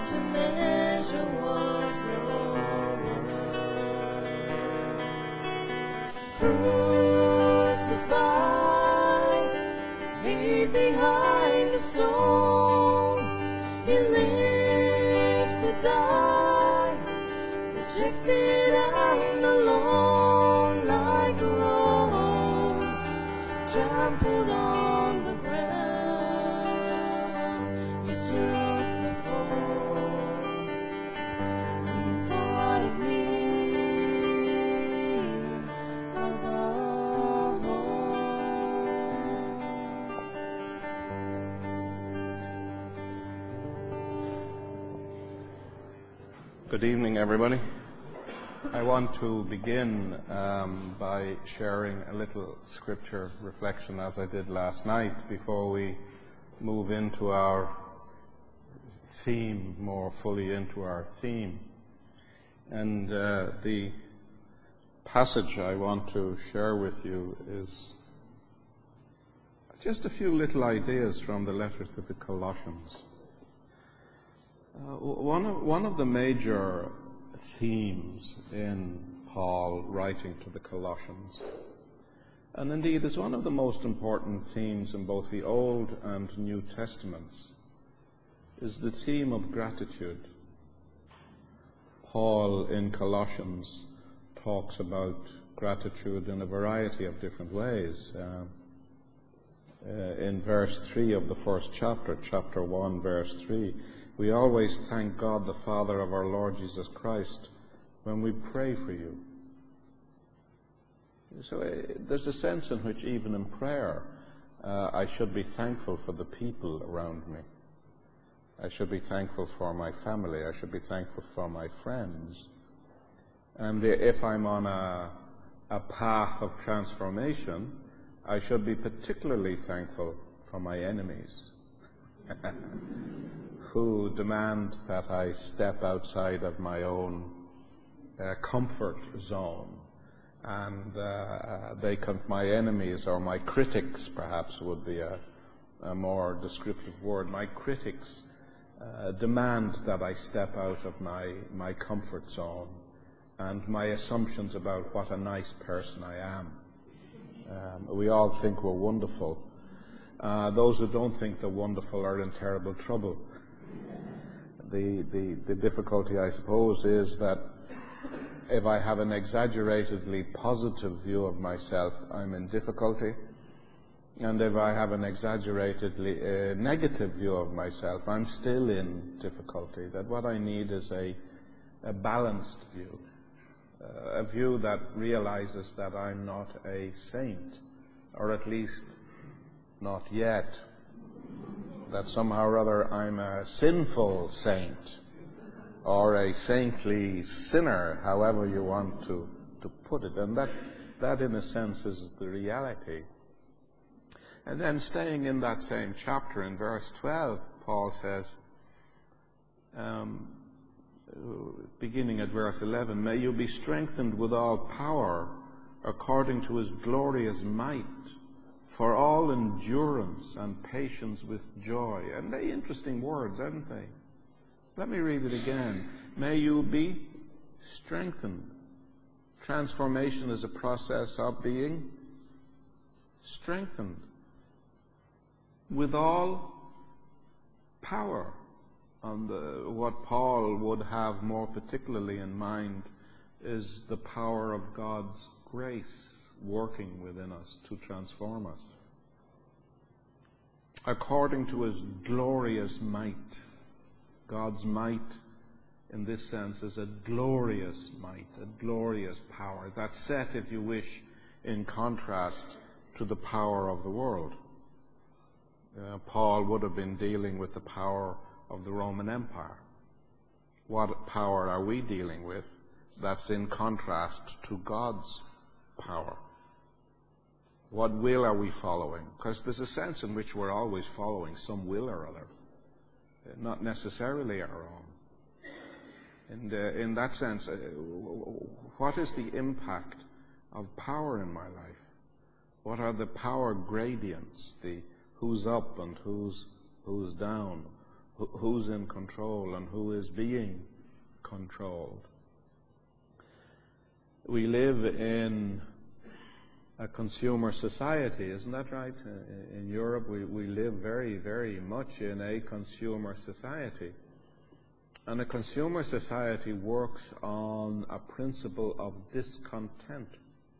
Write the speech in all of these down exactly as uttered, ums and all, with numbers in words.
to measure what you're worth. Crucified, laid behind the stone, he lived to die, rejected and alone, like a rose trampled on the ground. You took me for, and part of me above all. Good evening, everybody. I want to begin um, by sharing a little scripture reflection, as I did last night, before we move into our theme, more fully into our theme. And uh, the passage I want to share with you is just a few little ideas from the letter to the Colossians. Uh, one of, one of the major themes in Paul writing to the Colossians, and indeed is one of the most important themes in both the Old and New Testaments, is the theme of gratitude. Paul in Colossians talks about gratitude in a variety of different ways. Uh, uh, in verse three of the first chapter, chapter one, verse three, we always thank God, the Father of our Lord Jesus Christ, when we pray for you. So uh, there's a sense in which even in prayer, uh, I should be thankful for the people around me. I should be thankful for my family. I should be thankful for my friends. And if I'm on a, a path of transformation, I should be particularly thankful for my enemies, who demand that I step outside of my own uh, comfort zone. And uh, they come, my enemies, or my critics perhaps would be a, a more descriptive word, my critics uh, demand that I step out of my, my comfort zone and my assumptions about what a nice person I am. Um, we all think we're wonderful. Uh, those who don't think they're wonderful are in terrible trouble. The, the, the difficulty, I suppose, is that if I have an exaggeratedly positive view of myself, I'm in difficulty. And if I have an exaggeratedly uh, negative view of myself, I'm still in difficulty. That what I need is a, a balanced view, uh, a view that realizes that I'm not a saint, or at least not yet. That somehow or other I'm a sinful saint, or a saintly sinner, however you want to, to put it. And that, that, in a sense, is the reality. And then staying in that same chapter, in verse twelve, Paul says, um, beginning at verse eleven, may you be strengthened with all power according to his glorious might, for all endurance and patience with joy. And they're interesting words, aren't they? Let me read it again. May you be strengthened. Transformation is a process of being strengthened with all power. And the, what Paul would have more particularly in mind is the power of God's grace working within us to transform us. According to his glorious might. God's might, in this sense, is a glorious might, a glorious power. That's set, if you wish, in contrast to the power of the world. Uh, Paul would have been dealing with the power of the Roman Empire. What power are we dealing with that's in contrast to God's power? What will are we following? Because there's a sense in which we're always following some will or other, not necessarily our own. And uh, in that sense, uh, what is the impact of power in my life? What are the power gradients, the who's up and who's who's down? Wh- who's in control and who is being controlled? We live in a consumer society, isn't that right? Uh, In Europe, we, we live very, very much in a consumer society. And a consumer society works on a principle of discontent.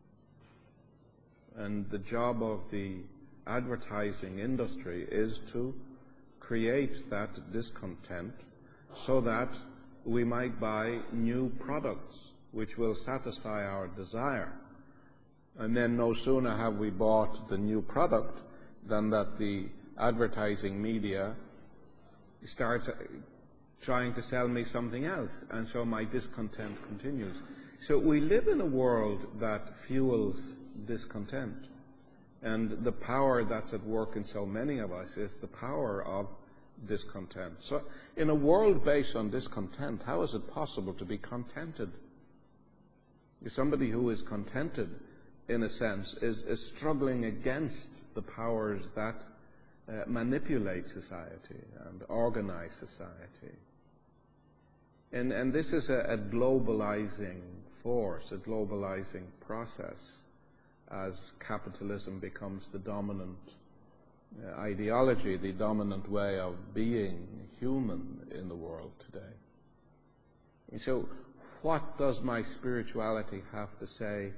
And the job of the advertising industry is to create that discontent so that we might buy new products which will satisfy our desire. And then no sooner have we bought the new product than that the advertising media starts trying to sell me something else, and so my discontent continues. So we live in a world that fuels discontent, and the power that's at work in so many of us is the power of discontent. So in a world based on discontent, how is it possible to be contented? Somebody who is contented, in a sense, is, is struggling against the powers that uh, manipulate society and organize society. And, and this is a, a globalizing force, a globalizing process, as capitalism becomes the dominant uh, ideology, the dominant way of being human in the world today. And so, what does my spirituality have to say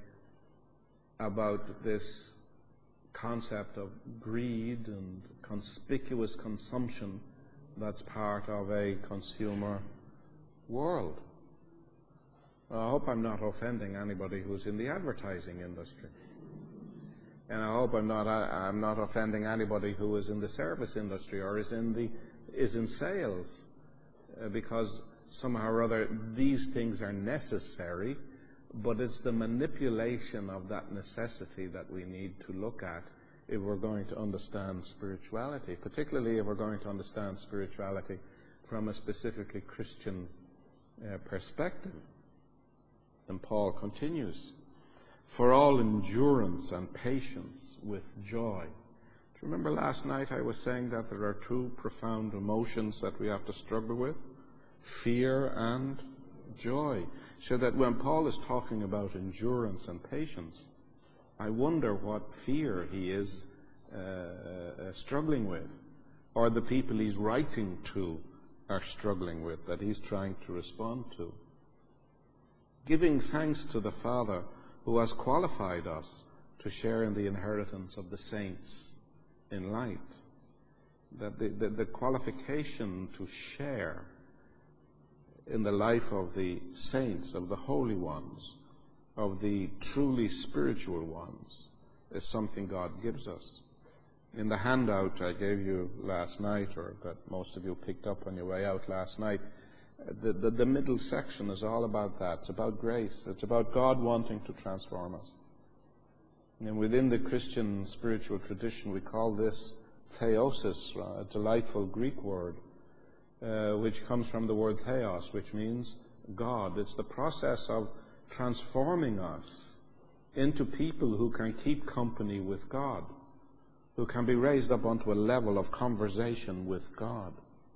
about this concept of greed and conspicuous consumption that's part of a consumer world? I hope I'm not offending anybody who's in the advertising industry. And I hope I'm not, I, I'm not offending anybody who is in the service industry or is in, the, is in sales, uh, because somehow or other these things are necessary, but it's the manipulation of that necessity that we need to look at if we're going to understand spirituality, particularly if we're going to understand spirituality from a specifically Christian uh, perspective. And Paul continues, for all endurance and patience with joy. Do you remember last night I was saying that there are two profound emotions that we have to struggle with? Fear and joy. So that when Paul is talking about endurance and patience, I wonder what fear he is uh, uh, struggling with, or the people he's writing to are struggling with, that he's trying to respond to. Giving thanks to the Father who has qualified us to share in the inheritance of the saints in light. That the, the, the qualification to share in the life of the saints, of the holy ones, of the truly spiritual ones, is something God gives us. In the handout I gave you last night, or that most of you picked up on your way out last night, the, the, the middle section is all about that. It's about grace. It's about God wanting to transform us. And within the Christian spiritual tradition, we call this theosis, a delightful Greek word, uh, which comes from the word theos, which means God. It's the process of transforming us into people who can keep company with God, who can be raised up onto a level of conversation with God.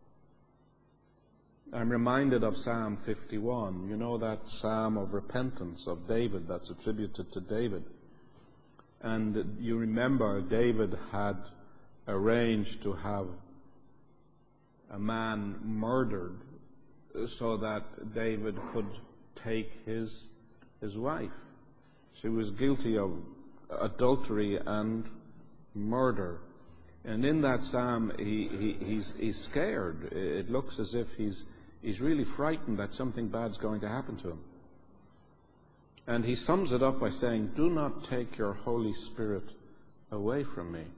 I'm reminded of Psalm fifty-one. You know that psalm of repentance of David that's attributed to David. And you remember David had arranged to have a man murdered so that David could take his, his wife. She was guilty of adultery and murder. And in that psalm, he, he, he's, he's scared. It looks as if he's, he's really frightened that something bad's going to happen to him. And he sums it up by saying, do not take your Holy Spirit away from me.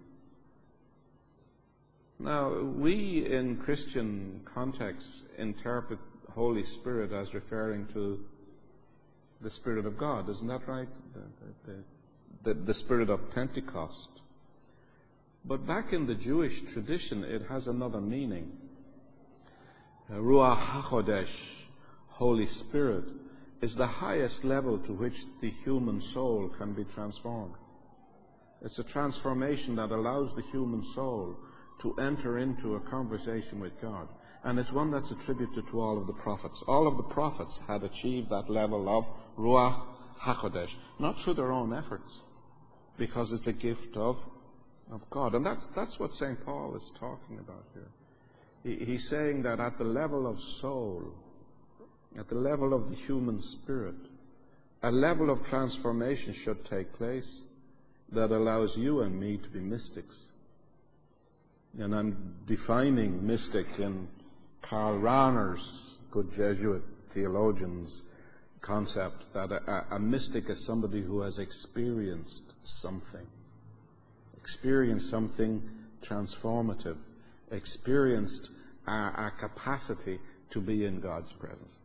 Now, we in Christian contexts interpret Holy Spirit as referring to the Spirit of God. Isn't that right? The, the, the, the Spirit of Pentecost. But back in the Jewish tradition, it has another meaning. Ruach HaKodesh, Holy Spirit, is the highest level to which the human soul can be transformed. It's a transformation that allows the human soul to enter into a conversation with God. And it's one that's attributed to all of the prophets. All of the prophets had achieved that level of Ruach HaKodesh, not through their own efforts, because it's a gift of, of God. And that's, that's what Saint Paul is talking about here. He, he's saying that at the level of soul, at the level of the human spirit, a level of transformation should take place that allows you and me to be mystics. And I'm defining mystic in Karl Rahner's, good Jesuit theologian's, concept that a, a mystic is somebody who has experienced something, experienced something transformative, experienced a, a capacity to be in God's presence.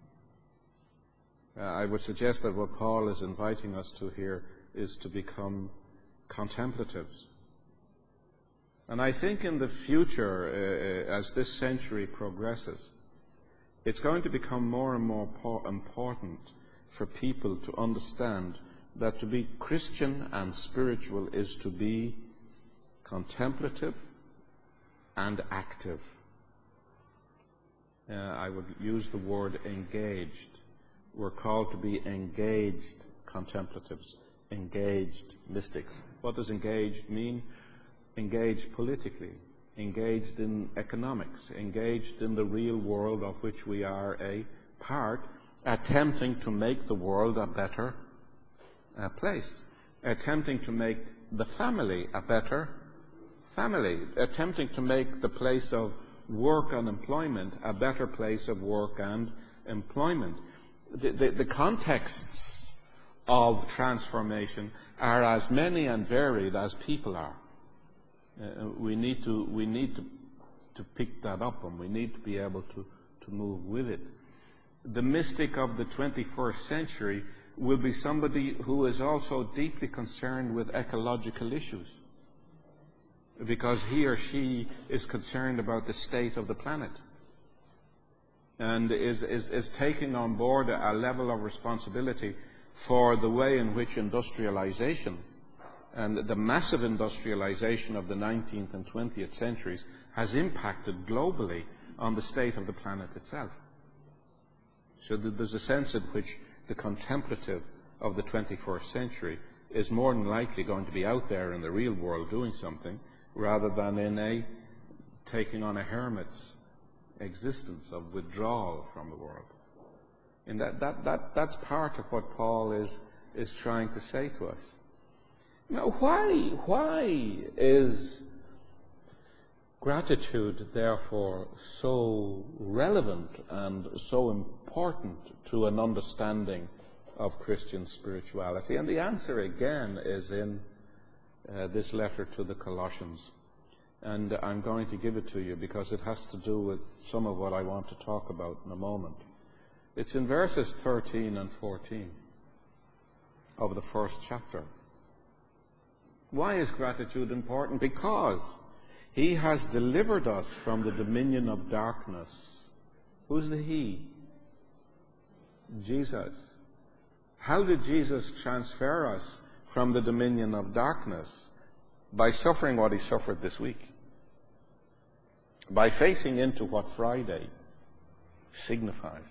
Uh, I would suggest that what Paul is inviting us to here is to become contemplatives. And I think in the future, uh, as this century progresses, it's going to become more and more important for people to understand that to be Christian and spiritual is to be contemplative and active. Uh, I would use the word engaged. We're called to be engaged contemplatives, engaged mystics. What does engaged mean? Engaged politically, engaged in economics, engaged in the real world of which we are a part, attempting to make the world a better uh, place, attempting to make the family a better family, attempting to make the place of work and employment a better place of work and employment. The, the, the contexts of transformation are as many and varied as people are. Uh, we need to we need to to pick that up, and we need to be able to to move with it. The mystic of the twenty-first century will be somebody who is also deeply concerned with ecological issues, because he or she is concerned about the state of the planet, and is is, is taking on board a level of responsibility for the way in which industrialization and the massive industrialization of the nineteenth and twentieth centuries has impacted globally on the state of the planet itself. So that there's a sense in which the contemplative of the twenty-first century is more than likely going to be out there in the real world doing something, rather than in a taking on a hermit's existence of withdrawal from the world. And that, that, that, that's part of what Paul is, is trying to say to us. Now, why, why is gratitude, therefore, so relevant and so important to an understanding of Christian spirituality? And the answer, again, is in uh, this letter to the Colossians. And I'm going to give it to you because it has to do with some of what I want to talk about in a moment. It's in verses thirteen and fourteen of the first chapter. Why is gratitude important? Because he has delivered us from the dominion of darkness. Who's the he? Jesus. How did Jesus transfer us from the dominion of darkness? By suffering what he suffered this week. By facing into what Friday signifies.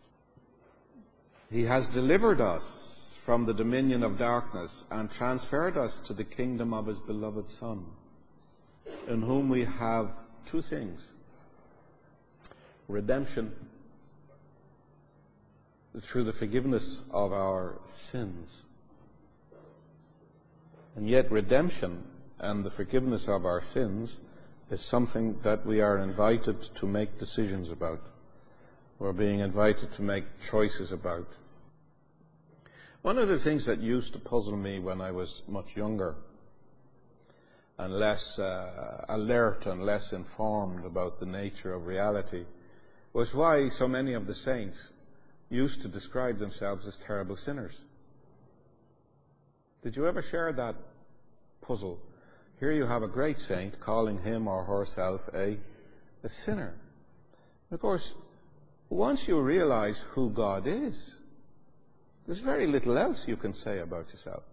He has delivered us from the dominion of darkness and transferred us to the kingdom of his beloved Son, in whom we have two things: redemption through the forgiveness of our sins. And yet redemption and the forgiveness of our sins is something that we are invited to make decisions about. We're being invited to make choices about. One of the things that used to puzzle me when I was much younger and less uh, alert and less informed about the nature of reality was why so many of the saints used to describe themselves as terrible sinners. Did you ever share that puzzle? Here you have a great saint calling him or herself a, a sinner. Of course, once you realize who God is, there's very little else you can say about yourself.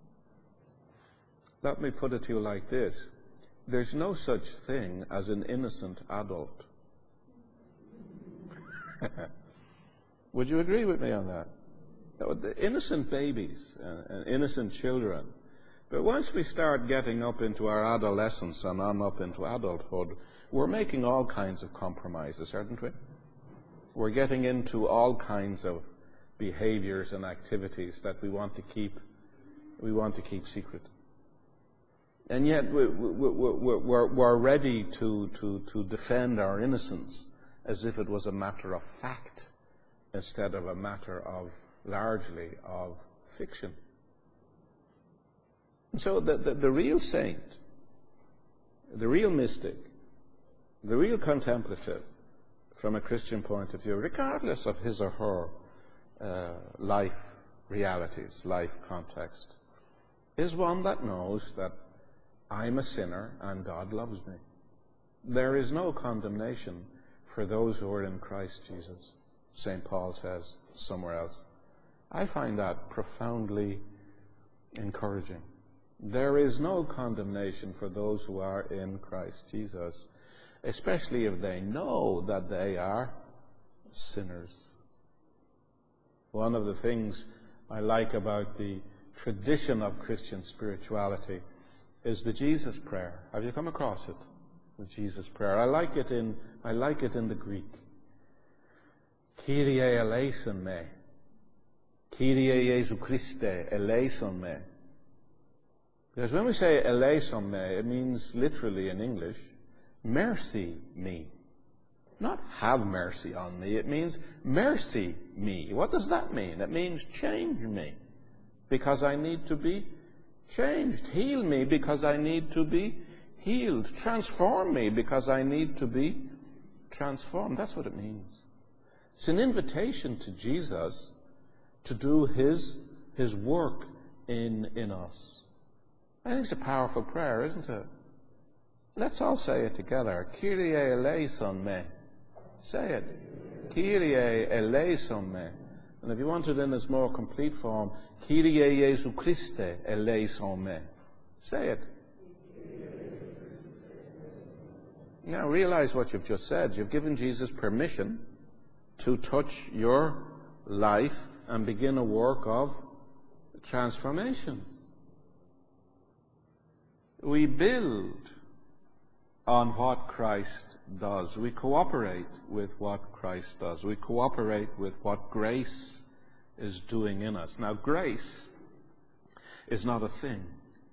Let me put it to you like this. There's no such thing as an innocent adult. Would you agree with me on that? The innocent babies and, and innocent children. But once we start getting up into our adolescence and on up into adulthood, we're making all kinds of compromises, aren't we? We're getting into all kinds of behaviors and activities that we want to keep, we want to keep secret. And yet we, we, we, we're, we're ready to, to, to defend our innocence as if it was a matter of fact instead of a matter of, largely, of fiction. And so the, the, the real saint, the real mystic, the real contemplative, from a Christian point of view, regardless of his or her uh, life realities, life context, is one that knows that I'm a sinner and God loves me. There is no condemnation for those who are in Christ Jesus, Saint Paul says somewhere else. I find that profoundly encouraging. There is no condemnation for those who are in Christ Jesus, especially if they know that they are sinners. One of the things I like about the tradition of Christian spirituality is the Jesus prayer. Have you come across it? The Jesus prayer. I like it in I like it in the Greek. Kyrie eleison me. Kyrie Jesu Christe eleison me. Because when we say eleison me, it means literally in English, mercy me. Not have mercy on me, it means mercy me. What does that mean? It means change me, because I need to be changed. Heal me, because I need to be healed. Transform me, because I need to be transformed. That's what it means. It's an invitation to Jesus to do his, his work in, in us. I think it's a powerful prayer, isn't it? Let's all say it together. Kyrie eleison me. Say it. Kyrie eleison me. And if you want it in its more complete form, Kyrie Jesu Christe eleison me. Say it. Now realize what you've just said. You've given Jesus permission to touch your life and begin a work of transformation. We build on what Christ does. We cooperate with what Christ does. We cooperate with what grace is doing in us. Now, grace is not a thing.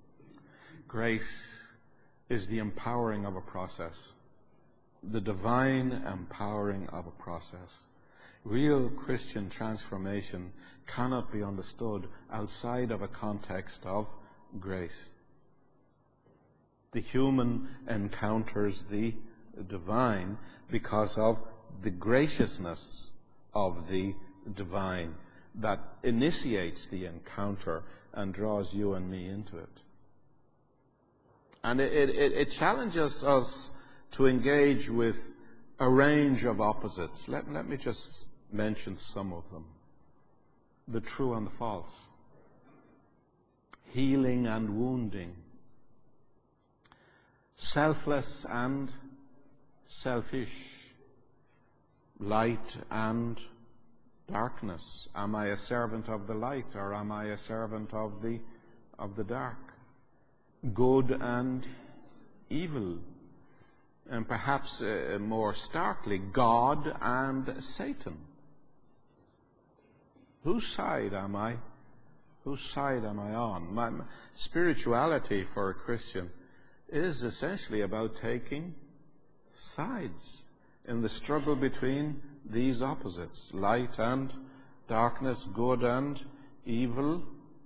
Grace is the empowering of a process, the divine empowering of a process. Real Christian transformation cannot be understood outside of a context of grace. The human encounters the divine because of the graciousness of the divine that initiates the encounter and draws you and me into it. And it, it, it challenges us to engage with a range of opposites. Let, let me just mention some of them. The true and the false. Healing and wounding. Selfless and selfish. Light and darkness. Am I a servant of the light, or am I a servant of the of the dark? Good and evil. And perhaps uh, more starkly, God and Satan. Whose side am I? Whose side am I on? My, my spirituality for a Christian is essentially about taking sides in the struggle between these opposites, light and darkness, good and evil,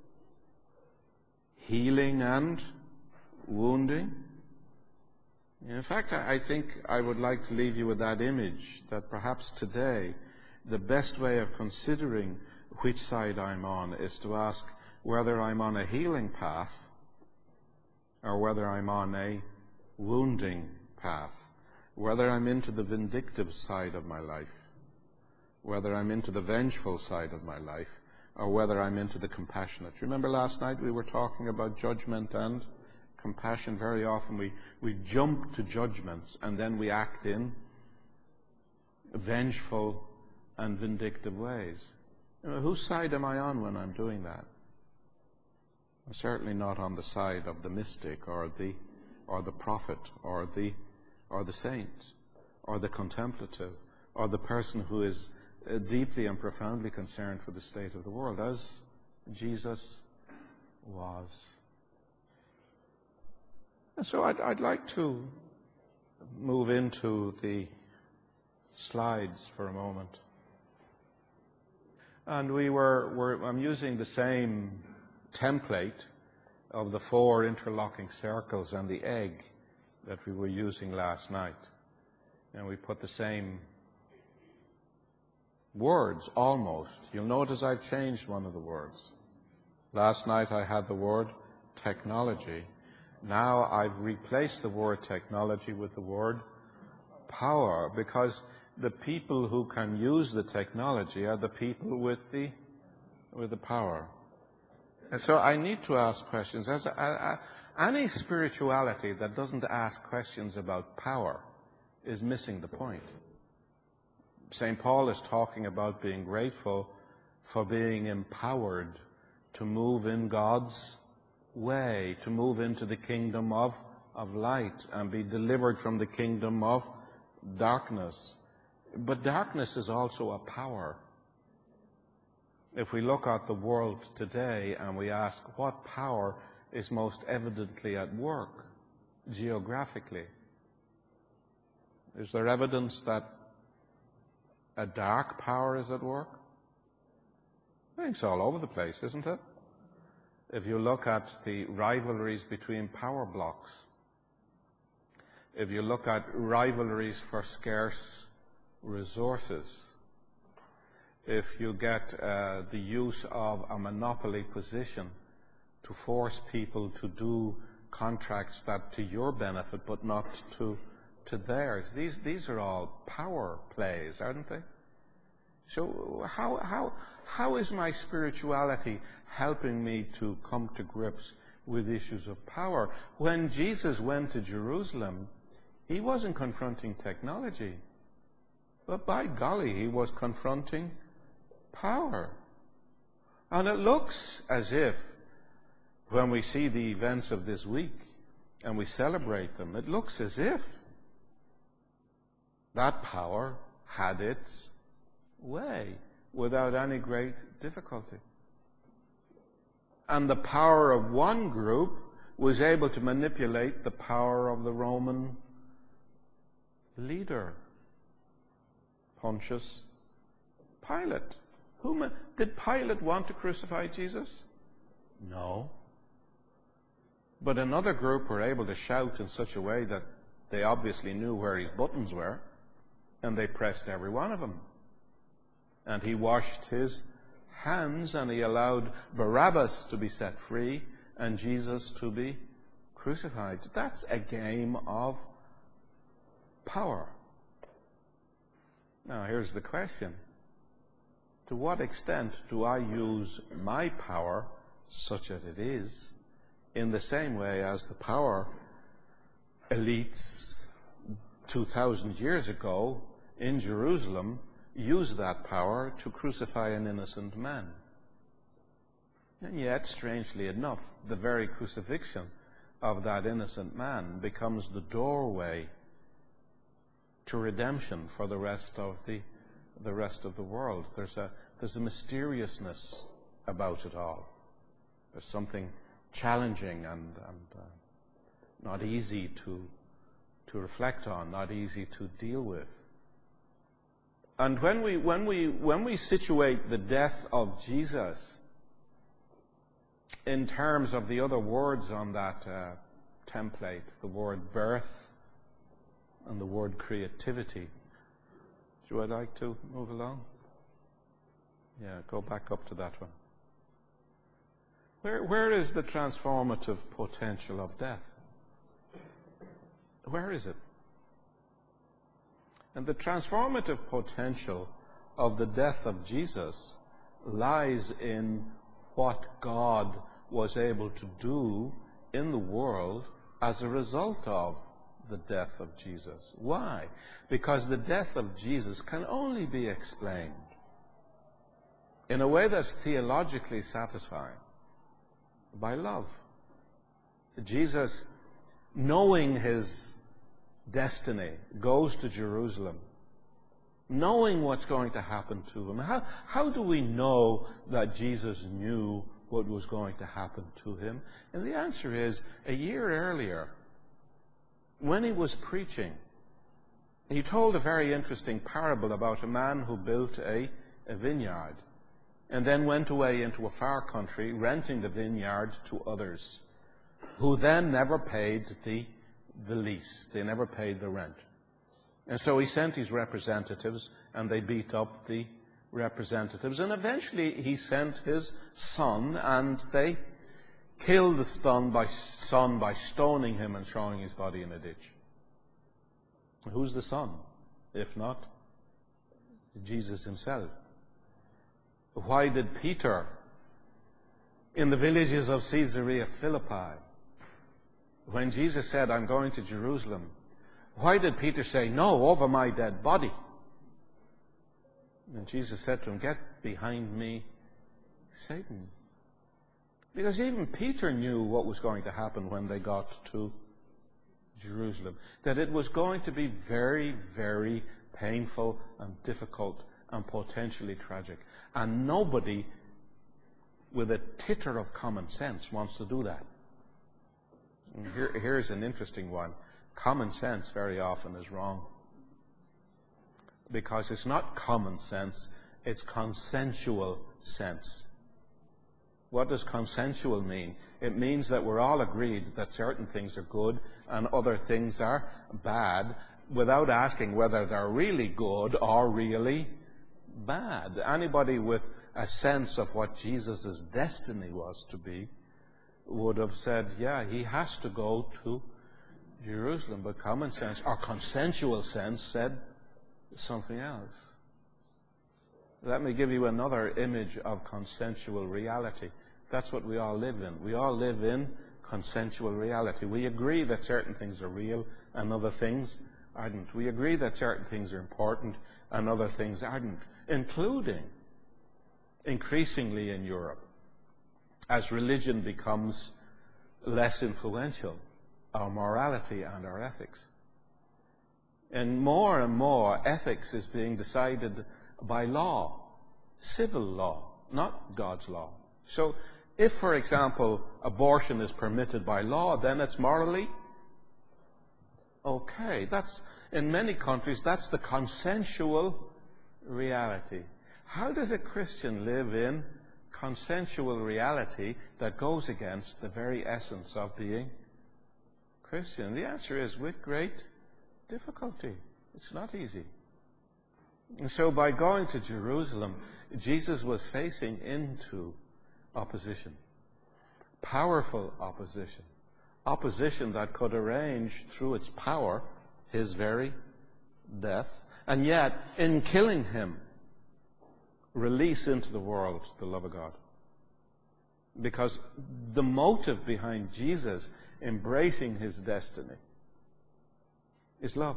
healing and wounding. In fact, I think I would like to leave you with that image, that perhaps today the best way of considering which side I'm on is to ask whether I'm on a healing path or whether I'm on a wounding path, whether I'm into the vindictive side of my life, whether I'm into the vengeful side of my life, or whether I'm into the compassionate. Remember last night we were talking about judgment and compassion. Very often we, we jump to judgments and then we act in vengeful and vindictive ways. You know, whose side am I on when I'm doing that? I'm certainly not on the side of the mystic or the or the prophet or the or the saint or the contemplative or the person who is uh, deeply and profoundly concerned for the state of the world, as Jesus was. And so I'd, I'd like to move into the slides for a moment. And we were, were I'm using the same template of the four interlocking circles and the egg that we were using last night. And we put the same words, almost. You'll notice I've changed one of the words. Last night I had the word technology. Now I've replaced the word technology with the word power, because the people who can use the technology are the people with the with the power. And so I need to ask questions. As a, a, a, any spirituality that doesn't ask questions about power is missing the point. Saint Paul is talking about being grateful for being empowered to move in God's way, to move into the kingdom of, of light and be delivered from the kingdom of darkness. But darkness is also a power. If we look at the world today and we ask what power is most evidently at work geographically, is there evidence that a dark power is at work? I think it's all over the place, isn't it? If you look at the rivalries between power blocks, if you look at rivalries for scarce resources, if you get uh, the use of a monopoly position to force people to do contracts that to your benefit but not to to theirs, these these are all power plays, aren't they? So how how how is my spirituality helping me to come to grips with issues of power? When Jesus went to Jerusalem, he wasn't confronting technology, but by golly, he was confronting power. And it looks as if, when we see the events of this week and we celebrate them, it looks as if that power had its way without any great difficulty. And the power of one group was able to manipulate the power of the Roman leader, Pontius Pilate. Whom, did Pilate want to crucify Jesus? No. But another group were able to shout in such a way that they obviously knew where his buttons were, and they pressed every one of them. And he washed his hands, and he allowed Barabbas to be set free and Jesus to be crucified. That's a game of power. Now, here's the question. To what extent do I use my power, such that it is, in the same way as the power elites two thousand years ago in Jerusalem used that power to crucify an innocent man? And yet, strangely enough, the very crucifixion of that innocent man becomes the doorway to redemption for the rest of the the rest of the world. There's a there's a mysteriousness about it all. There's something challenging and, and uh, not easy to to reflect on, not easy to deal with. And when we when we when we situate the death of Jesus in terms of the other words on that uh, template, the word birth and the word creativity, would I like to move along? Yeah, go back up to that one. Where, where is the transformative potential of death? Where is it? And the transformative potential of the death of Jesus lies in what God was able to do in the world as a result of the death of Jesus. Why? Because the death of Jesus can only be explained in a way that's theologically satisfying, by love. Jesus, knowing his destiny, goes to Jerusalem, knowing what's going to happen to him. How, how do we know that Jesus knew what was going to happen to him? And the answer is, a year earlier, when he was preaching, he told a very interesting parable about a man who built a, a vineyard and then went away into a far country, renting the vineyard to others, who then never paid the, the lease. They never paid the rent. And so he sent his representatives, and they beat up the representatives. And eventually he sent his son, and they killed the son by, son by stoning him and throwing his body in a ditch. Who's the son, if not Jesus himself? Why did Peter, in the villages of Caesarea Philippi, when Jesus said, I'm going to Jerusalem, why did Peter say, no, over my dead body? And Jesus said to him, get behind me, Satan. Because even Peter knew what was going to happen when they got to Jerusalem, that it was going to be very, very painful and difficult and potentially tragic. And nobody with a titter of common sense wants to do that. And here, here's an interesting one. Common sense very often is wrong. Because it's not common sense, it's consensual sense. What does consensual mean? It means that we're all agreed that certain things are good and other things are bad, without asking whether they're really good or really bad. Anybody with a sense of what Jesus' destiny was to be would have said, yeah, he has to go to Jerusalem. But common sense, or consensual sense, said something else. Let me give you another image of consensual reality. That's what we all live in. We all live in consensual reality. We agree that certain things are real and other things aren't. We agree that certain things are important and other things aren't, including, increasingly in Europe, as religion becomes less influential, our morality and our ethics. And more and more, ethics is being decided by law, civil law, not God's law. So if, for example, abortion is permitted by law, then it's morally okay. That's, in many countries, that's the consensual reality. How does a Christian live in consensual reality that goes against the very essence of being Christian? The answer is with great difficulty. It's not easy. And so by going to Jerusalem, Jesus was facing into opposition, powerful opposition, opposition that could arrange through its power his very death, and yet in killing him, release into the world the love of God. Because the motive behind Jesus embracing his destiny is love.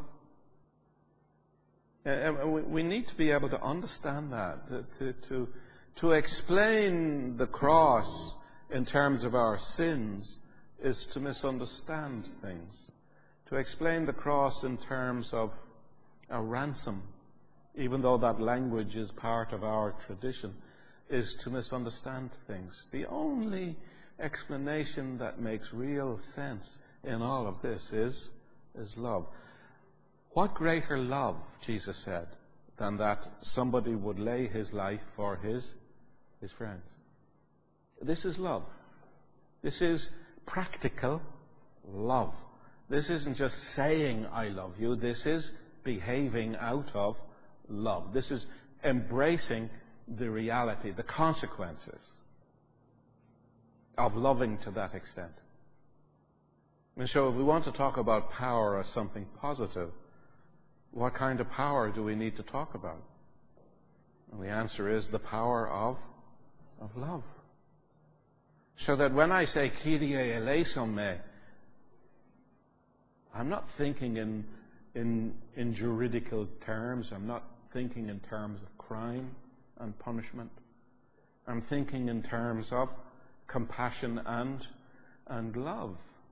And we need to be able to understand that, to, to, to explain the cross in terms of our sins is to misunderstand things. To explain the cross in terms of a ransom, even though that language is part of our tradition, is to misunderstand things. The only explanation that makes real sense in all of this is, is love. What greater love, Jesus said, than that somebody would lay his life for his, his friends? This is love. This is practical love. This isn't just saying I love you. This is behaving out of love. This is embracing the reality, the consequences of loving to that extent. And so if we want to talk about power as something positive, what kind of power do we need to talk about? And the answer is the power of, of love. So that when I say Kyrie eleison me, I'm not thinking in, in, in juridical terms. I'm not thinking in terms of crime and punishment. I'm thinking in terms of compassion and, and love.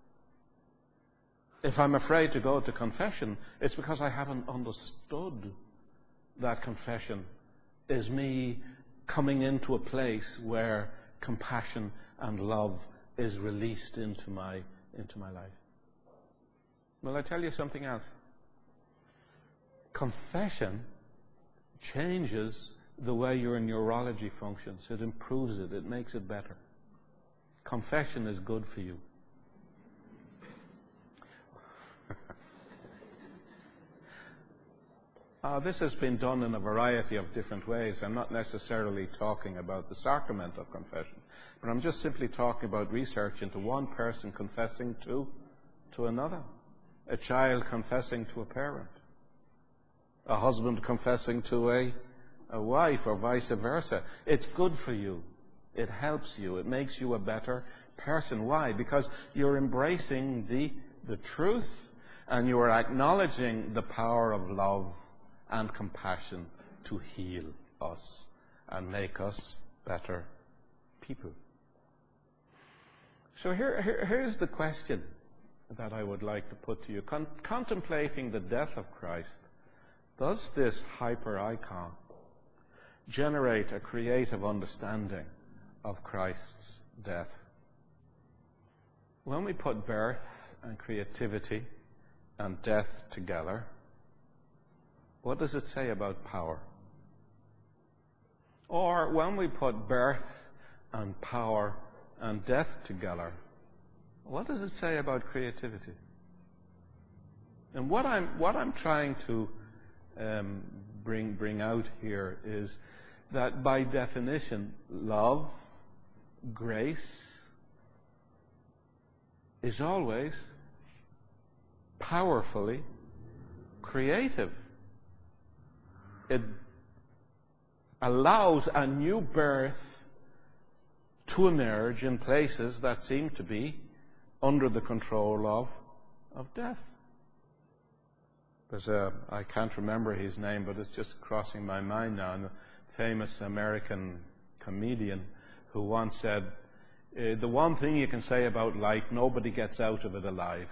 If I'm afraid to go to confession, it's because I haven't understood that confession is me coming into a place where compassion and love is released into my, into my life. Will I tell you something else? Confession changes the way your neurology functions. It improves it. It makes it better. Confession is good for you. uh, this has been done in a variety of different ways. I'm not necessarily talking about the sacrament of confession, but I'm just simply talking about research into one person confessing to, to another. A child confessing to a parent. A husband confessing to a, a wife, or vice versa. It's good for you. It helps you. It makes you a better person. Why? Because you're embracing the, the truth, and you are acknowledging the power of love and compassion to heal us and make us better people. So here, here, here's the question that I would like to put to you. Con- contemplating the death of Christ, does this hyper icon generate a creative understanding of Christ's death? When we put birth and creativity and death together, what does it say about power? Or when we put birth and power and death together, what does it say about creativity? And what I'm what I'm trying to um, bring bring out here is that by definition, love, grace, is always powerfully creative. It allows a new birth to emerge in places that seem to be under the control of, of death. There's a, I can't remember his name, but it's just crossing my mind now, a famous American comedian who once said, uh, the one thing you can say about life, nobody gets out of it alive.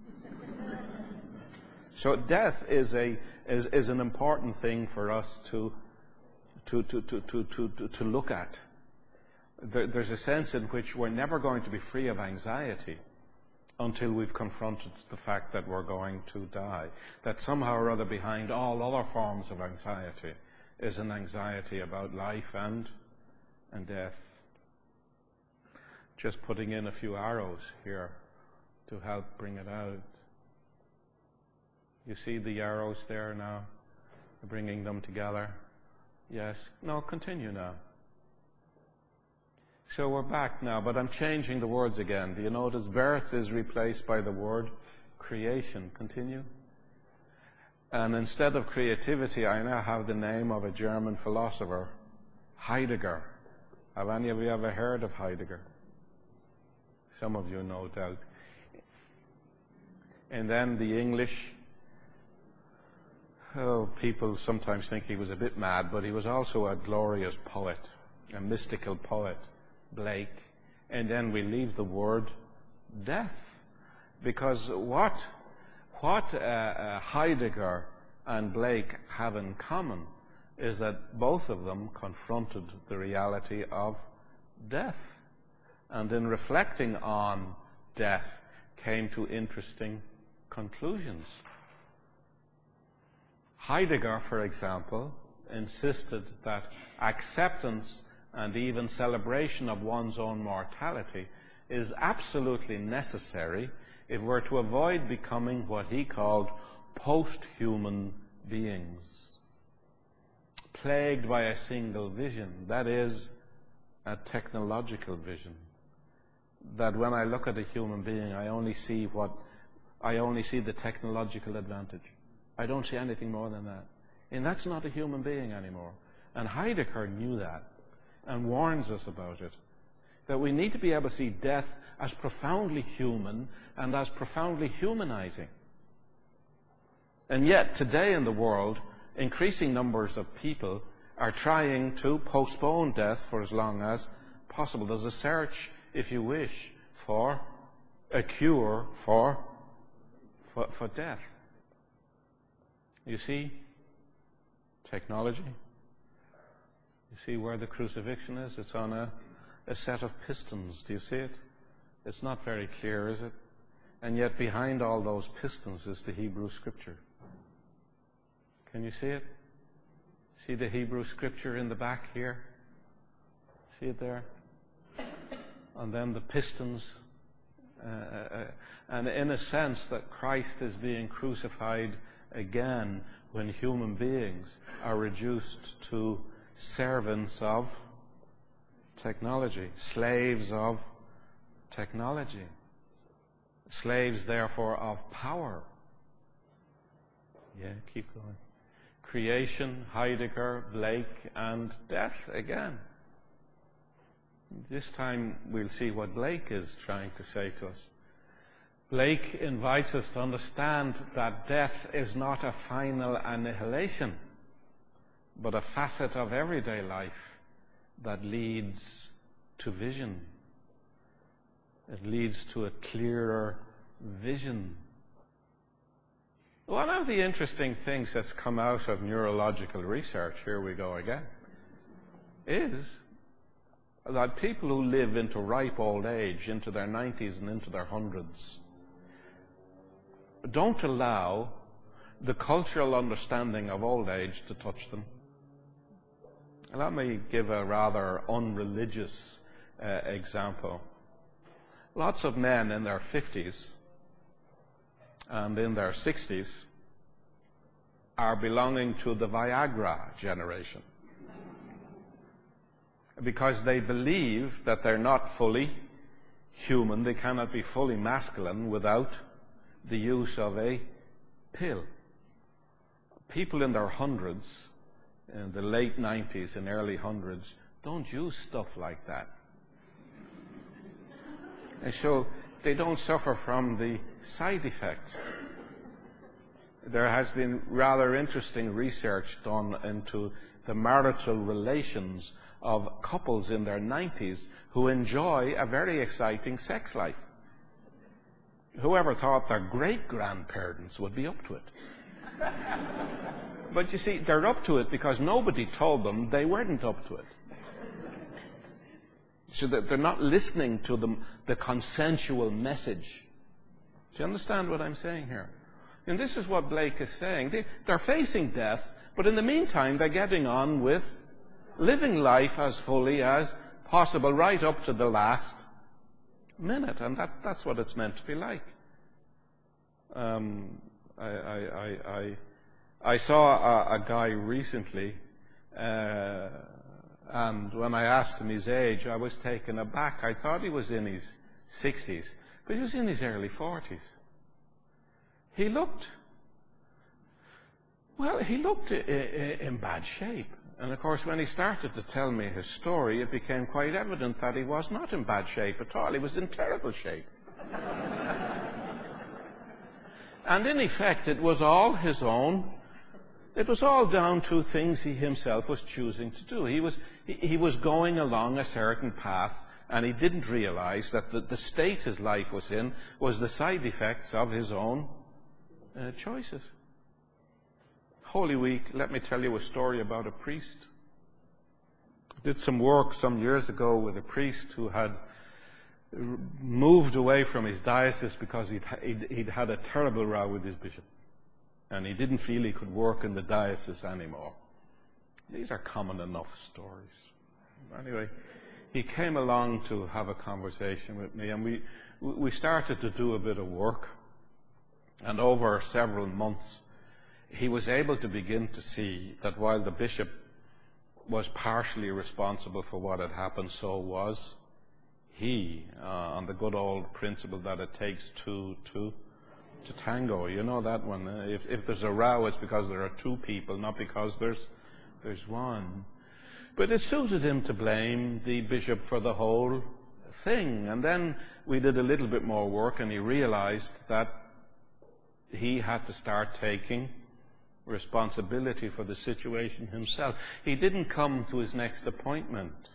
So death is a is, is an important thing for us to to to to to to, to look at. There, there's a sense in which we're never going to be free of anxiety until we've confronted the fact that we're going to die. That somehow or other behind all other forms of anxiety is an anxiety about life and and death. Just putting in a few arrows here to help bring it out. You see the arrows there now? Bringing them together. Yes. No, continue now. So we're back now, but I'm changing the words again. Do you notice birth is replaced by the word creation? Continue. And instead of creativity, I now have the name of a German philosopher, Heidegger. Have any of you ever heard of Heidegger? Some of you, no doubt. And then the English, oh, people sometimes think he was a bit mad, but he was also a glorious poet, a mystical poet, Blake. And then we leave the word death, because what what uh, uh, Heidegger and Blake have in common is that both of them confronted the reality of death, and in reflecting on death came to interesting conclusions. Heidegger, for example, insisted that acceptance and even celebration of one's own mortality is absolutely necessary if we're to avoid becoming what he called post-human beings, plagued by a single vision, that is, a technological vision. That when I look at a human being, I only see what I only see the technological advantage. I don't see anything more than that. And that's not a human being anymore. And Heidegger knew that and warns us about it. That we need to be able to see death as profoundly human and as profoundly humanizing. And yet, today in the world, increasing numbers of people are trying to postpone death for as long as possible. There's a search, if you wish, for a cure for, for, for death. You see technology? You see where the crucifixion is? It's on a, a set of pistons. Do you see it? It's not very clear, is it? And yet behind all those pistons is the Hebrew Scripture. Can you see it? See the Hebrew Scripture in the back here? See it there? And then the pistons. Uh, uh, and in a sense that Christ is being crucified again when human beings are reduced to servants of technology, slaves of technology, slaves therefore of power. Yeah, keep going. Creation, Heidegger, Blake, and death again. This time we'll see what Blake is trying to say to us. Blake invites us to understand that death is not a final annihilation, but a facet of everyday life that leads to vision. It leads to a clearer vision. One of the interesting things that's come out of neurological research, here we go again, is that people who live into ripe old age, into their nineties and into their hundreds, don't allow the cultural understanding of old age to touch them. Let me give a rather unreligious uh, example. Lots of men in their fifties and in their sixties are belonging to the Viagra generation because they believe that they're not fully human, they cannot be fully masculine without the use of a pill. People in their hundreds, in the late nineties and early hundreds, don't use stuff like that. And so they don't suffer from the side effects. There has been rather interesting research done into the marital relations of couples in their nineties who enjoy a very exciting sex life. Whoever thought their great-grandparents would be up to it? But you see, they're up to it because nobody told them they weren't up to it. So that they're not listening to the, the consensual message. Do you understand what I'm saying here? And this is what Blake is saying. They, they're facing death, but in the meantime, they're getting on with living life as fully as possible, right up to the last minute. And that, that's what it's meant to be like. Um, I, I, I, I, I saw a, a guy recently, uh, and when I asked him his age, I was taken aback. I thought he was in his sixties, but he was in his early forties. He looked, well, he looked in bad shape. And of course, when he started to tell me his story, it became quite evident that he was not in bad shape at all. He was in terrible shape. And in effect, it was all his own. It was all down to things he himself was choosing to do. He was, he, he was going along a certain path, and he didn't realize that the, the state his life was in was the side effects of his own uh, choices. Holy Week, let me tell you a story about a priest. I did some work some years ago with a priest who had moved away from his diocese because he'd, he'd, he'd had a terrible row with his bishop. And he didn't feel he could work in the diocese anymore. These are common enough stories. Anyway, he came along to have a conversation with me, and we, we started to do a bit of work. And over several months, he was able to begin to see that while the bishop was partially responsible for what had happened, so was he, uh, on the good old principle that it takes two to to tango. You know that one. Uh, if, if there's a row, it's because there are two people, not because there's there's one. But it suited him to blame the bishop for the whole thing. And then we did a little bit more work, and he realized that he had to start taking responsibility for the situation himself. He didn't come to his next appointment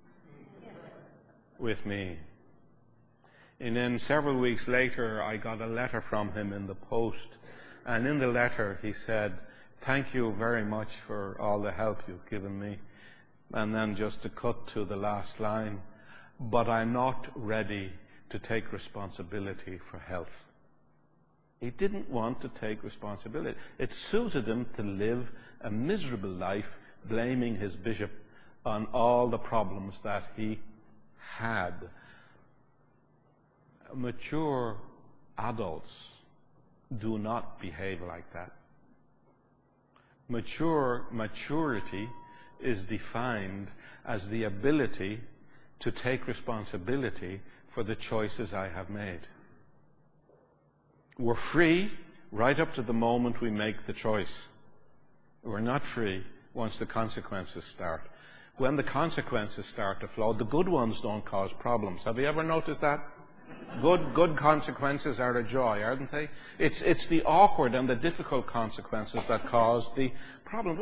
with me. And then several weeks later, I got a letter from him in the post. And in the letter, he said, "Thank you very much for all the help you've given me." And then just to cut to the last line, "But I'm not ready to take responsibility for health." He didn't want to take responsibility. It suited him to live a miserable life, blaming his bishop on all the problems that he had. Mature adults do not behave like that. Mature maturity is defined as the ability to take responsibility for the choices I have made. We're free right up to the moment we make the choice. We're not free once the consequences start. When the consequences start to flow, the good ones don't cause problems. Have you ever noticed that? Good, good consequences are a joy, aren't they? It's, it's the awkward and the difficult consequences that cause the problem.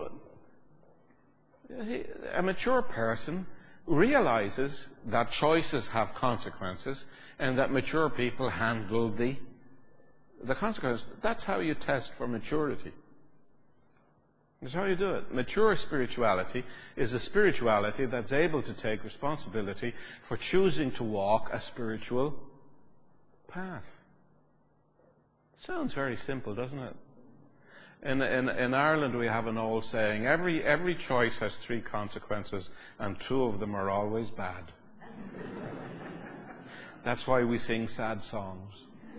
A mature person realizes that choices have consequences and that mature people handle the, the consequences. That's how you test for maturity. That's how you do it. Mature spirituality is a spirituality that's able to take responsibility for choosing to walk a spiritual path. Sounds very simple, doesn't it? In, in, in Ireland, we have an old saying, every, every choice has three consequences, and two of them are always bad. That's why we sing sad songs.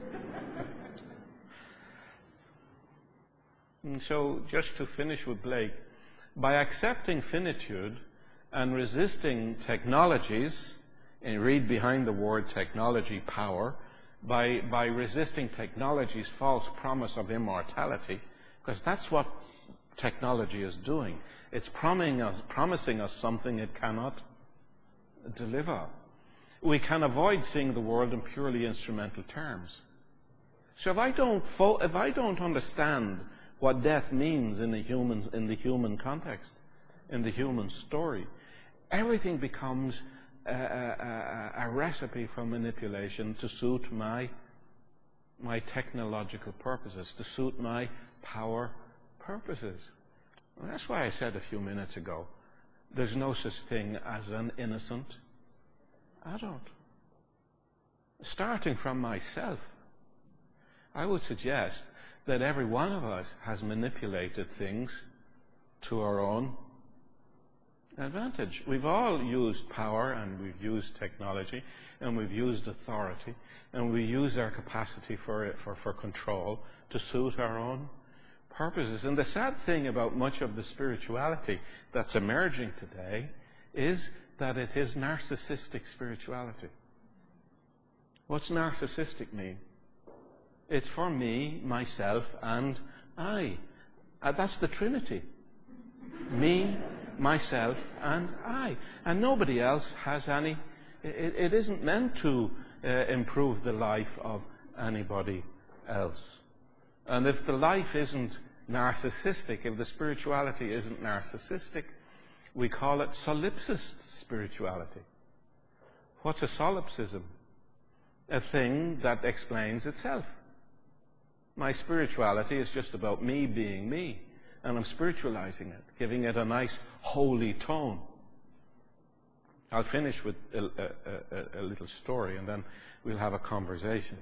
And so, just to finish with Blake, by accepting finitude and resisting technologies, and read behind the word technology, power, by, by resisting technology's false promise of immortality, because that's what technology is doing. It's promising us, promising us something it cannot deliver. We can avoid seeing the world in purely instrumental terms. So if I don't, fo- if I don't understand what death means in the, human, in the human context, in the human story, everything becomes a, a, a recipe for manipulation to suit my, my technological purposes, to suit my power purposes. And that's why I said a few minutes ago, there's no such thing as an innocent adult. Starting from myself, I would suggest that every one of us has manipulated things to our own advantage. We've all used power, and we've used technology, and we've used authority, and we use our capacity for, for, for control to suit our own purposes. And the sad thing about much of the spirituality that's emerging today is that it is narcissistic spirituality. What's narcissistic mean? It's for me, myself, and I. Uh, that's the Trinity. Me, myself, and I. And nobody else has any. It, it isn't meant to uh, improve the life of anybody else. And if the life isn't narcissistic, if the spirituality isn't narcissistic, we call it solipsist spirituality. What's a solipsism? A thing that explains itself. My spirituality is just about me being me, and I'm spiritualizing it, giving it a nice holy tone. I'll finish with a, a, a, a little story, and then we'll have a conversation.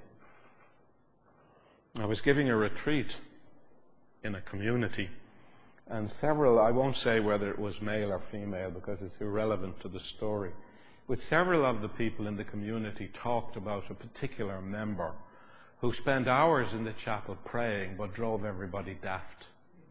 I was giving a retreat in a community, and several, I won't say whether it was male or female because it's irrelevant to the story, but several of the people in the community talked about a particular member who spent hours in the chapel praying but drove everybody daft.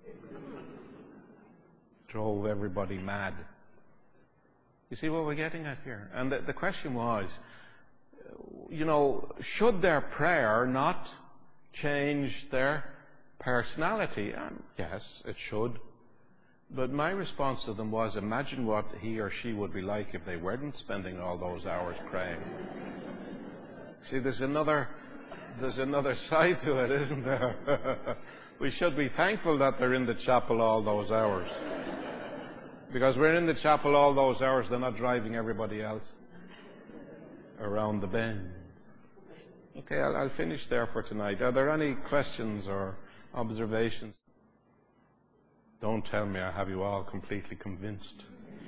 Drove everybody mad. You see what we're getting at here? And the, the question was, you know, should their prayer not change their personality? Um, yes, it should. But my response to them was, imagine what he or she would be like if they weren't spending all those hours praying. See, there's another, there's another side to it, isn't there? We should be thankful that they're in the chapel all those hours. Because we're in the chapel all those hours, they're not driving everybody else around the bend. Okay, I'll, I'll finish there for tonight. Are there any questions or observations? Don't tell me I have you all completely convinced.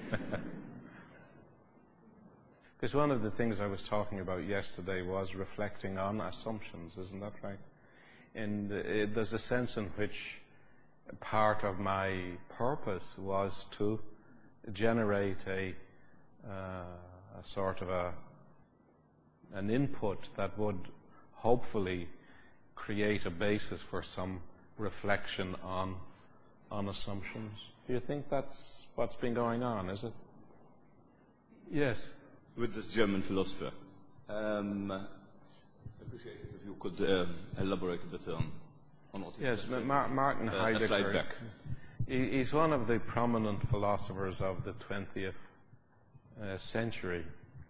Because one of the things I was talking about yesterday was reflecting on assumptions, isn't that right? And uh, there's a sense in which part of my purpose was to generate a, uh, a sort of a, an input that would hopefully create a basis for some reflection on, on assumptions. Do you think that's what's been going on, is it? Yes. With this German philosopher, um, I appreciate it if you could um, elaborate a bit on, on what he Yes, said. Ma- Martin Uh, a slide Heidegger. back. He, he's one of the prominent philosophers of the twentieth uh, century.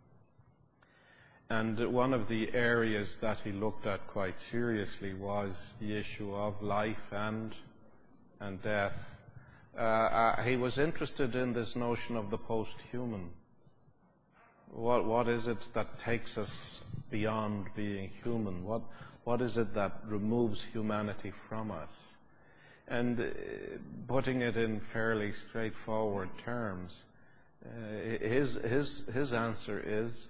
And one of the areas that he looked at quite seriously was the issue of life and, and death. Uh, uh, he was interested in this notion of the post-human. What, what is it that takes us beyond being human? What, what is it that removes humanity from us? And uh, putting it in fairly straightforward terms, uh, his, his, his answer is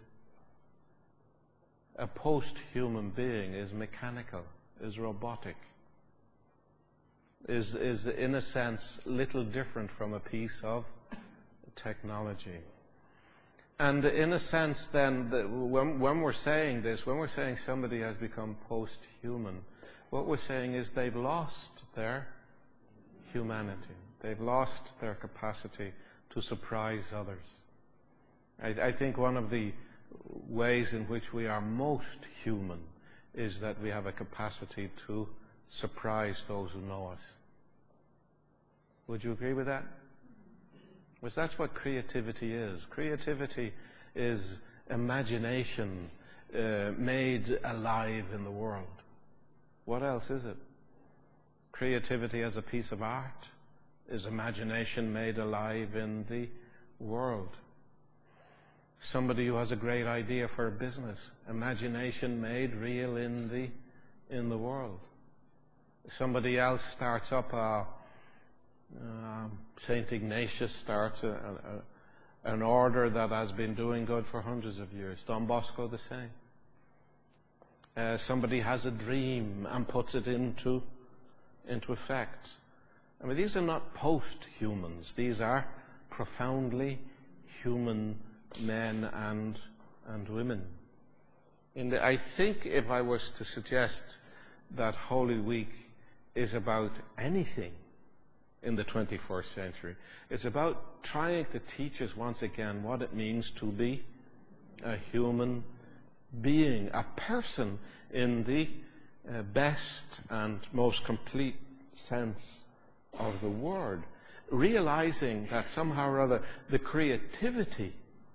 a post-human being is mechanical, is robotic, is, is in a sense little different from a piece of technology. And in a sense, then, the, when, when we're saying this, when we're saying somebody has become post-human, what we're saying is they've lost their humanity. They've lost their capacity to surprise others. I, I think one of the ways in which we are most human is that we have a capacity to surprise those who know us. Would you agree with that? Because that's what creativity is. Creativity is imagination uh, made alive in the world. What else is it? Creativity as a piece of art is imagination made alive in the world. Somebody who has a great idea for a business, imagination made real in the, in the world. Somebody else starts up a Um, Saint Ignatius starts a, a, an order that has been doing good for hundreds of years. Don Bosco the same. Uh, somebody has a dream and puts it into, into effect. I mean, these are not post-humans. These are profoundly human men and, and women. And I think if I was to suggest that Holy Week is about anything in the twenty-first century, it's about trying to teach us once again what it means to be a human being, a person in the uh, best and most complete sense of the word, realizing that somehow or other the creativity,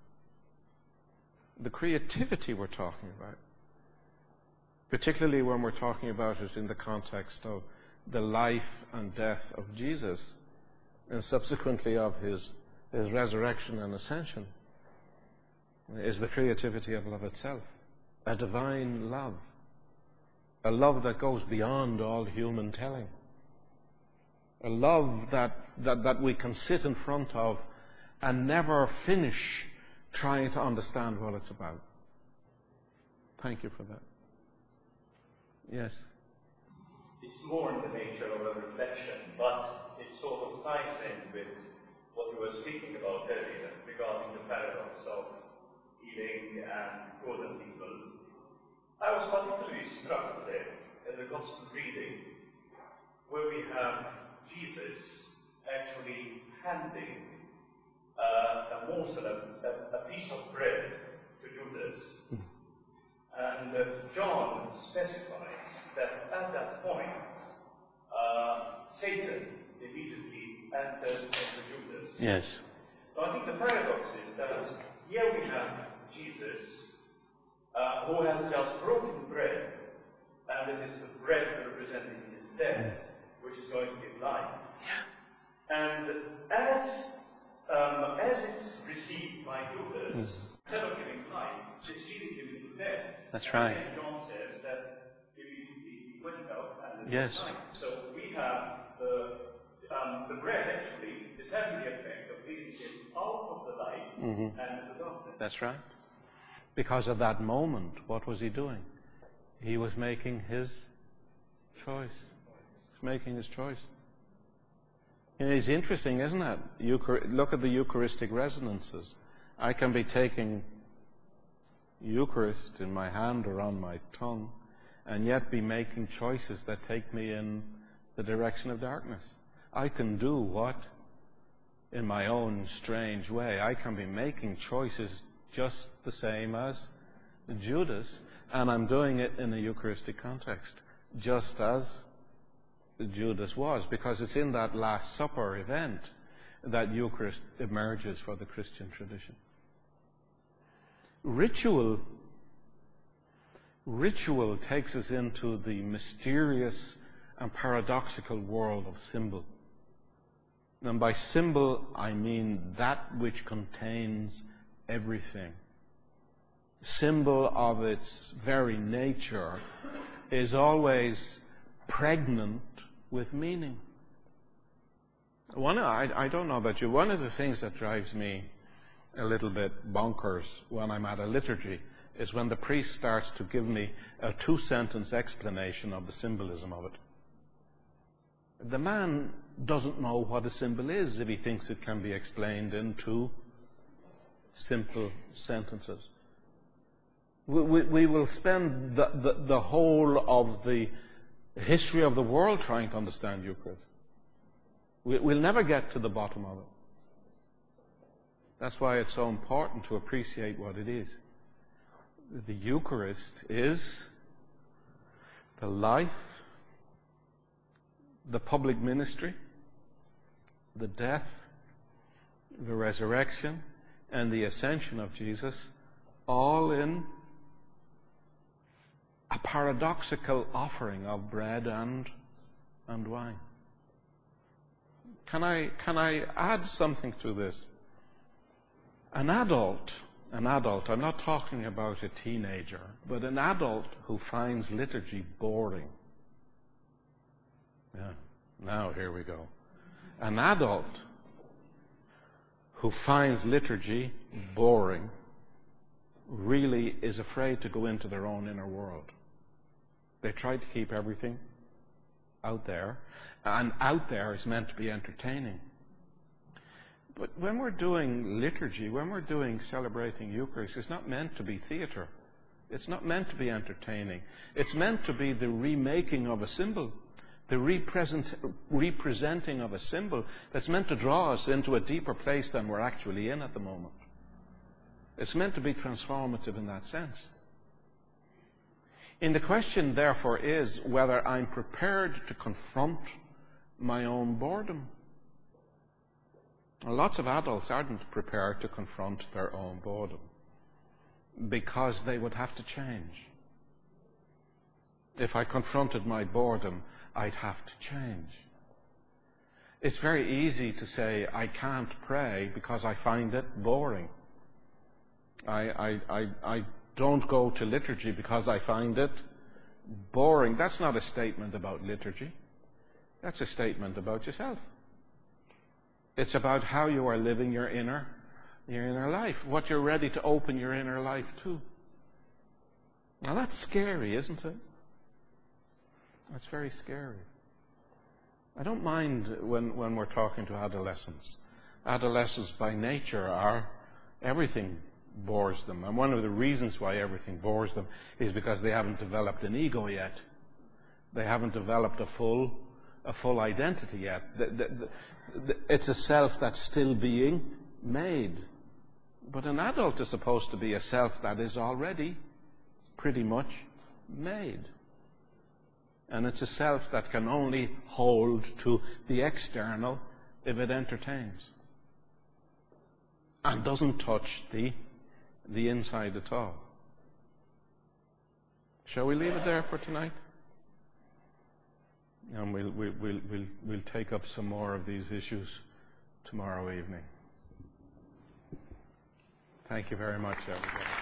the creativity we're talking about, particularly when we're talking about it in the context of the life and death of Jesus, and subsequently of his, his resurrection and ascension, is the creativity of love itself, a divine love, a love that goes beyond all human telling, a love that, that, that we can sit in front of and never finish trying to understand what it's about. Thank you for that. Yes? It's more in the nature of a reflection, but it sort of ties in with what you were speaking about earlier regarding the paradox of healing and good and evil. I was particularly struck today in the Gospel reading where we have Jesus actually handing uh, a morsel, a, a piece of bread to Judas. And uh, John specifies that at that point, uh, Satan immediately entered into Judas. Yes. So I think the paradox is that here we have Jesus uh, who has just broken bread and it is the bread representing his death, which is going to give life. And as um, as it's received by Judas, mm. instead of giving life, it's leading him into death. That's and right. And John says that he, he went out and it yes. was life. So we have the um, the bread actually is having the effect of leading him out of the light mm-hmm. and into darkness. That's right. Because at that moment, what was he doing? He was making his choice. He was making his choice. And it's interesting, isn't it? Euchar- look at the Eucharistic resonances. I can be taking Eucharist in my hand or on my tongue, and yet be making choices that take me in the direction of darkness. I can do what? In my own strange way. I can be making choices just the same as Judas, and I'm doing it in a Eucharistic context, just as Judas was, because it's in that Last Supper event that Eucharist emerges for the Christian tradition. Ritual, ritual takes us into the mysterious and paradoxical world of symbol. And by symbol, I mean that which contains everything. Symbol of its very nature is always pregnant with meaning. One, I, I don't know about you, one of the things that drives me a little bit bonkers when I'm at a liturgy is when the priest starts to give me a two-sentence explanation of the symbolism of it. The man doesn't know what a symbol is if he thinks it can be explained in two simple sentences. We, we, we will spend the, the, the whole of the history of the world trying to understand Eucharist. We, we'll never get to the bottom of it. That's why it's so important to appreciate what it is. The Eucharist is the life, the public ministry, the death, the resurrection, and the ascension of Jesus, all in a paradoxical offering of bread and, and wine. Can I, can I add something to this? An adult, an adult, I'm not talking about a teenager, but an adult who finds liturgy boring. Yeah, now here we go. An adult who finds liturgy boring really is afraid to go into their own inner world. They try to keep everything out there, and out there is meant to be entertaining. But when we're doing liturgy, when we're doing celebrating Eucharist, it's not meant to be theater. It's not meant to be entertaining. It's meant to be the remaking of a symbol, the represent, representing of a symbol that's meant to draw us into a deeper place than we're actually in at the moment. It's meant to be transformative in that sense. And the question, therefore, is whether I'm prepared to confront my own boredom. Lots of adults aren't prepared to confront their own boredom because they would have to change. If I confronted my boredom, I'd have to change. It's very easy to say, I can't pray because I find it boring. I, I, I, I don't go to liturgy because I find it boring. That's not a statement about liturgy. That's a statement about yourself. It's about how you are living your inner, your inner life, what you're ready to open your inner life to. Now that's scary, isn't it? That's very scary. I don't mind when, when we're talking to adolescents. Adolescents by nature are, everything bores them. And one of the reasons why everything bores them is because they haven't developed an ego yet. They haven't developed a full, a full identity yet. The, the, the, the, it's a self that's still being made. But an adult is supposed to be a self that is already pretty much made. And it's a self that can only hold to the external if it entertains. And doesn't touch the, the inside at all. Shall we leave it there for tonight? And we'll, we'll, we'll, we'll, we'll take up some more of these issues tomorrow evening. Thank you very much, everybody.